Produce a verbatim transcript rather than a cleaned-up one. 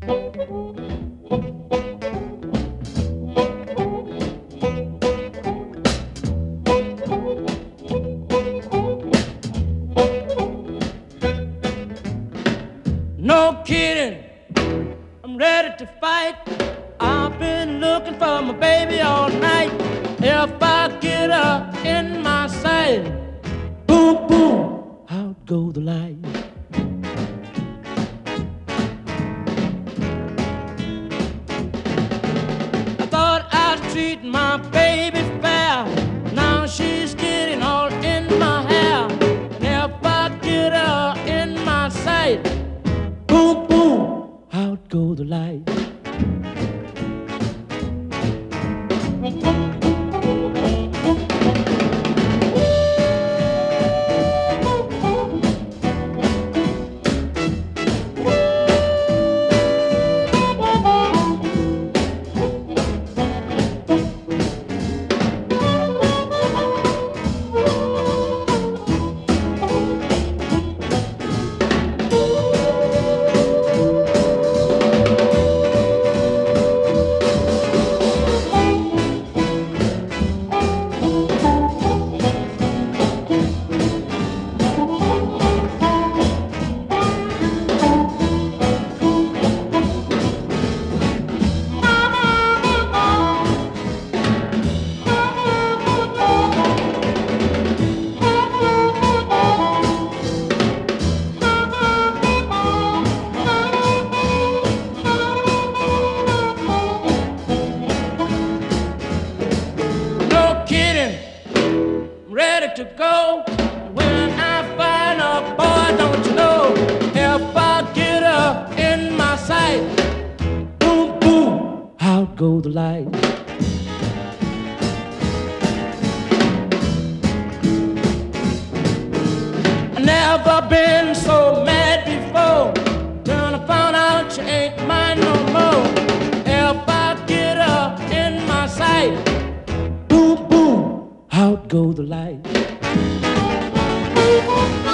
No kidding, I'm ready to fight. I've been looking for my baby all night. If I get her in my sight, boom, boom, out go the light. I thought I'd treat my baby fair. Now she's getting all in my hair. And if I get her in my sight, boom, boom, out go the light. To go when I find a boy, don't you know? If I get her in my sight, boom, boom, out go the light. I never been so mad before. Then I found out she ain't mine no more. If I get her in my sight, boom, boom, out go the light.